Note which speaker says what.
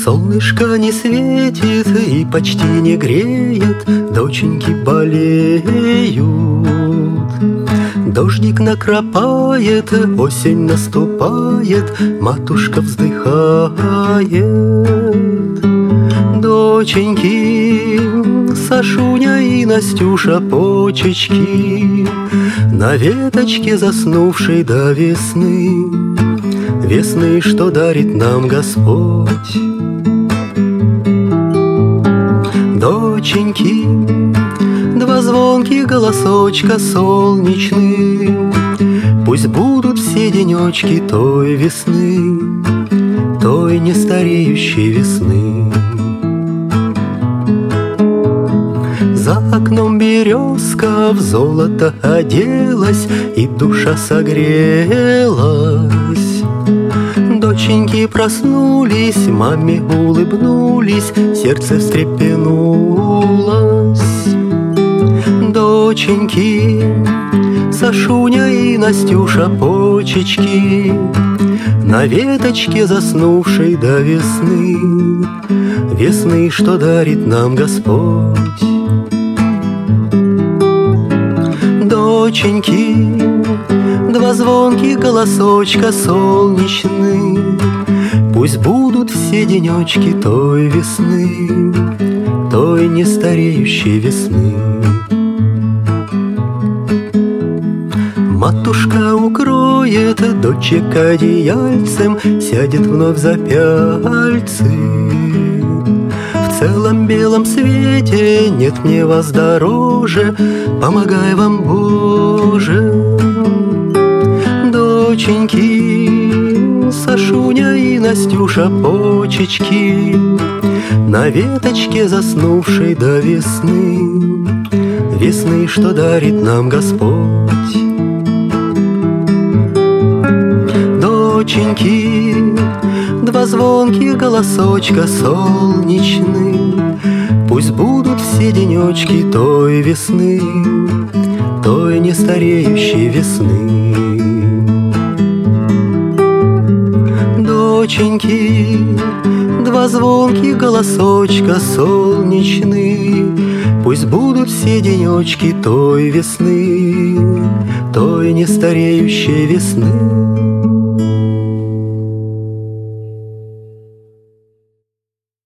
Speaker 1: Солнышко не светит и почти не греет, доченьки болеют. Дождик накрапает, осень наступает, матушка вздыхает. Доченьки, Сашуня и Настюша почечки на веточке заснувшей до весны, весны, что дарит нам Господь. Доченьки, два звонких голосочка солнечных, пусть будут все денечки той весны, той нестареющей весны. За окном березка в золото оделась, и душа согрелась. Доченьки проснулись, маме улыбнулись, сердце встрепенулось. Доченьки, Сашуня и Настюша почечки на веточке заснувшей до весны, весны, что дарит нам Господь. Доченьки, два звонких голосочка солнечных, пусть будут все денечки той весны, той нестареющей весны. Матушка укроет дочек одеяльцем, сядет вновь за пяльцы. В целом белом свете нет мне вас дороже, помогай вам, Боже. Доченьки, Сашуня и Настюша почечки на веточке заснувшей до весны, весны, что дарит нам Господь. Доченьки, два звонких голосочка солнечных, пусть будут все денечки той весны, той нестареющей весны. Доченьки, два звонких голосочка солнечных, пусть будут все денечки той весны, той нестареющей весны.